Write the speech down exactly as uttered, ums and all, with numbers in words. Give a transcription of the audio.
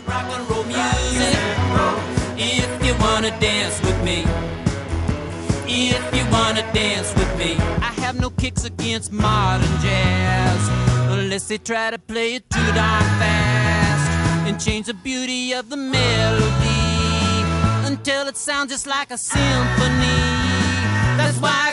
rock and roll music. If you wanna dance with me, if you wanna dance with me, I have no kicks against modern jazz, unless they try to play it too darn fast and change the beauty of the melody until it sounds just like a symphony. That's why